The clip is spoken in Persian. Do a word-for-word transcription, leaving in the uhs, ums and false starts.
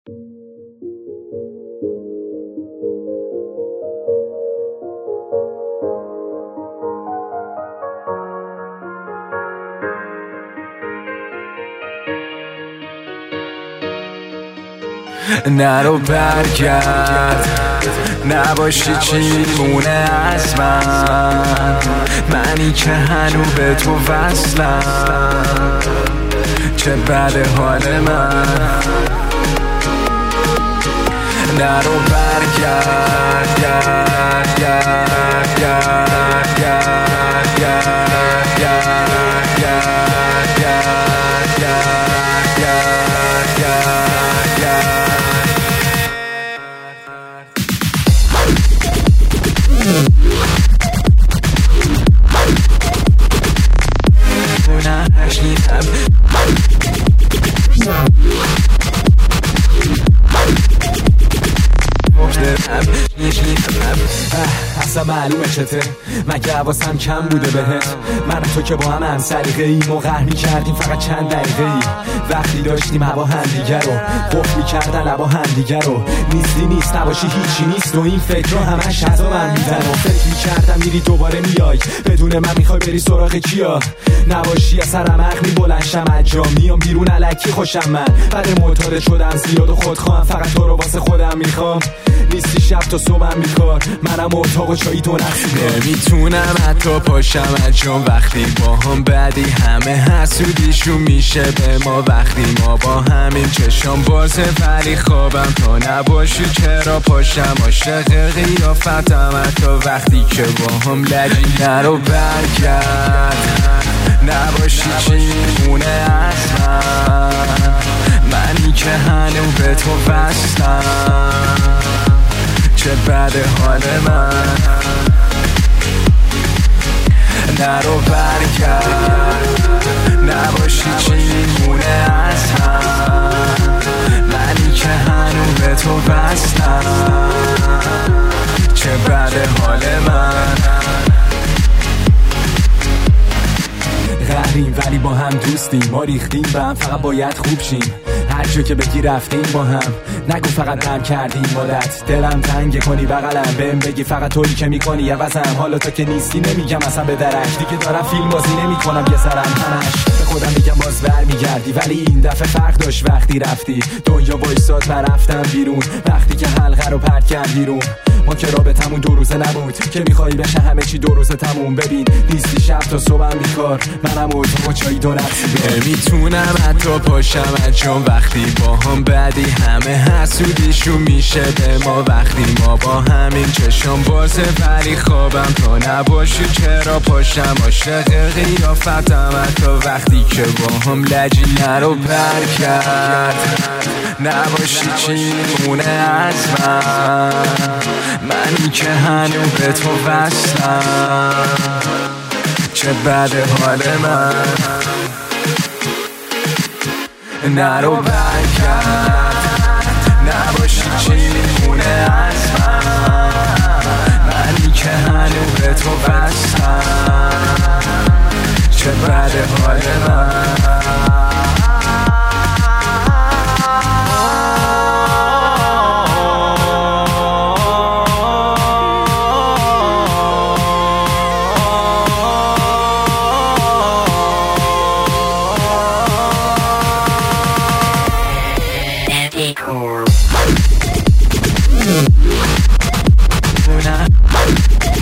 نرو برگرد، نباشی چی مونه از من، منی که هنو به تو وصلم، چه بده حال من. نرو برگرد، گرد گرد گرد گرد گرد گرد گرد گرد گرد گرد گرد گرد. اصلا معلومه چته، مگه حواسم کم بوده بهت؟ من و تو که با هم هم سلیقه ایم و قهر می‌کردیم فقط چند دقیقه ای. وقتی داشتیم هوا همدیگه رو قفل می‌کردن لبا همدیگه رو، نیستی نیست نباشی هیچی نیست و این فکر رو همش حضا من میدن و فکر می‌کردم میری دوباره میای بدون من میخوای بری سراغ کیا؟ نباشی اصلا رمق میبلنشم اجا میام بیرون الکی خوشم من، بعد معتاد شدم زیاد و خودخواهم، فقط تو رو واسه خودم میخوام. نیستی شب تا صبحم میکار، منم اتاق و چایی تو نخسیدم، نمیتونم حتی پاشم چون وقتی با هم بعدی همه حسودیشون میشه به ما، وقتی ما با همین چشم بازه ولی خوابم تا نباشی چرا پاشم، عاشق قیافتم حتی وقتی که با هم لجی. نرو برگرد، نباشی چی مونه از من، منی که هنو به تو وصلم، چه بده حال من. نرو برگرد، نباشی چی مونه از هم، منی که هنو به تو وصلم، چه بده حال من. قهریم ولی با هم دوستیم، ما ریختیم به هم فقط باید خوب شیم، هر جا که بگی رفتیم با هم، نگو فقط غم کردیم مدت، دلم تنگ کنی بغلم بهم بگی فقط تویی که میکنی عوضم، حالا تا که نیستی نمیگم اصلا به درک، دیگه دارم فیلم بازی نمیکنم یه سرم همش، به خودم میگم باز برمیگردی ولی این دفعه فرق داشت وقتی رفتی، دنیا وایساد من رفتم بیرون وقتی که حلقه رو پرت کرد بیرون، ما که رابطمون دو روزه نبود که میخوایی بشه همه چی دو روزه تموم، ببین نیستی شب تا صبحم بیکار، منم اتاق و چایی دو نفسی، نمیتونم حتی پاشم چون وقتی با هم بعدی همه حسودیشون میشه به ما، وقتی ما با همین چشم بازه ولی خوابم تا نباشی چرا پاشم، عاشق قیافتم حتی وقتی که با هم لجی. نرو برگرد، نباشی چی مونه از من، منی که هنو به تو وصلم، چه بده حال من. نرو برگرد، نباشی چی مونه از من، منی که هنو به تو وصلم، چه بده حال من. Cool.